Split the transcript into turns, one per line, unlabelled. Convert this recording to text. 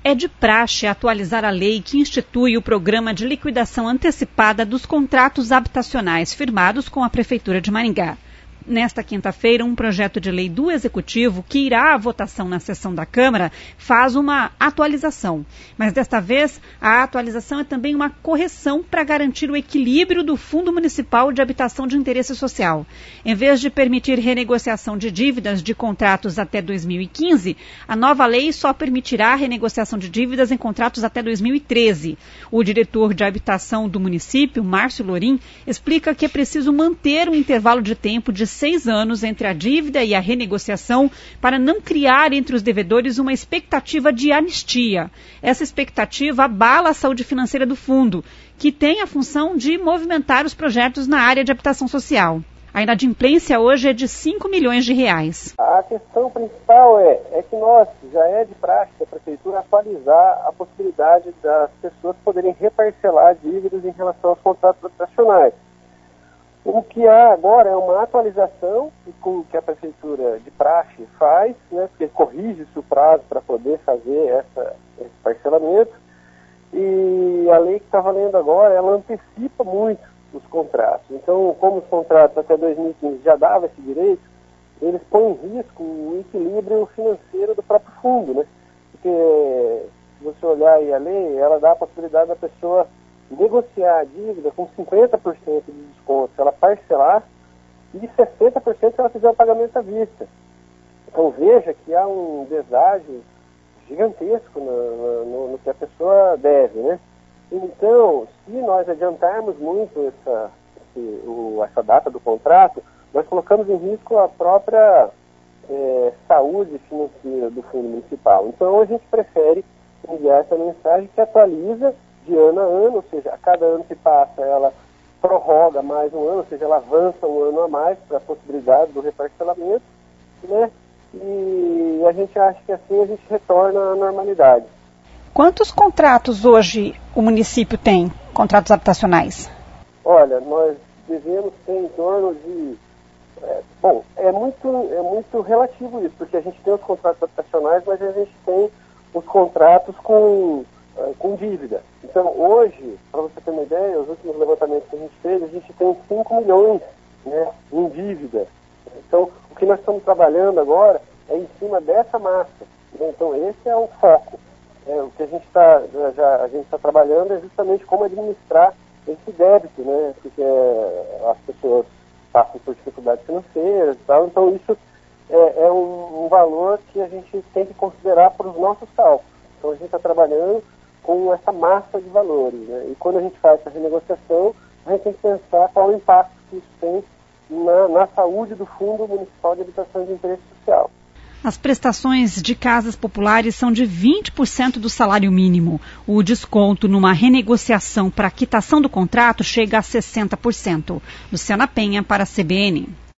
É de praxe atualizar a lei que institui o programa de liquidação antecipada dos contratos habitacionais firmados com a Prefeitura de Maringá. Nesta quinta-feira, um projeto de lei do Executivo, que irá à votação na sessão da Câmara, faz uma atualização. Mas desta vez, a atualização é também uma correção para garantir o equilíbrio do Fundo Municipal de Habitação de Interesse Social. Em vez de permitir renegociação de dívidas de contratos até 2015, a nova lei só permitirá a renegociação de dívidas em contratos até 2013. O diretor de habitação do município, Márcio Lorim, explica que é preciso manter um intervalo de tempo de 6 anos entre a dívida e a renegociação para não criar entre os devedores uma expectativa de anistia. Essa expectativa abala a saúde financeira do fundo, que tem a função de movimentar os projetos na área de habitação social. A inadimplência hoje é de 5 milhões de reais.
A questão principal é que nós, já é de prática, a Prefeitura atualizar a possibilidade das pessoas poderem reparcelar dívidas em relação aos contratos habitacionais. O que há agora é uma atualização que a Prefeitura de praxe faz, né, porque corrige-se o prazo para poder fazer esse parcelamento, e a lei que está valendo agora, ela antecipa muito os contratos. Então, como os contratos até 2015 já davam esse direito, eles põem em risco o equilíbrio financeiro do próprio fundo, né? Porque, se você olhar aí a lei, ela dá a possibilidade da pessoa negociar a dívida com 50% de desconto se ela parcelar e 60% se ela fizer o pagamento à vista. Então veja que há um deságio gigantesco no que a pessoa deve, né? Então, se nós adiantarmos muito essa data do contrato, nós colocamos em risco a própria saúde financeira do fundo municipal. Então a gente prefere enviar essa mensagem que atualiza de ano a ano, ou seja, a cada ano que passa ela prorroga mais um ano, ou seja, ela avança um ano a mais para a possibilidade do reparcelamento, né? E a gente acha que assim a gente retorna à normalidade.
Quantos contratos hoje o município tem, contratos habitacionais?
Olha, nós devemos ter em torno de... é muito relativo isso, porque a gente tem os contratos habitacionais, mas a gente tem os contratos com dívida. Então, hoje, para você ter uma ideia, os últimos levantamentos que a gente fez, a gente tem 5 milhões, né, em dívida. Então, o que nós estamos trabalhando agora é em cima dessa massa, né? Então, esse é o foco. O que a gente está trabalhando é justamente como administrar esse débito, né? Porque as pessoas passam por dificuldades financeiras e tal. Então, isso é um valor que a gente tem que considerar para os nossos cálculos. Então, a gente está trabalhando com essa massa de valores, né? E quando a gente faz essa renegociação, a gente tem que pensar qual o impacto que isso tem na saúde do Fundo Municipal de Habitação de Interesse Social.
As prestações de casas populares são de 20% do salário mínimo. O desconto numa renegociação para quitação do contrato chega a 60%. Luciana Penha para a CBN.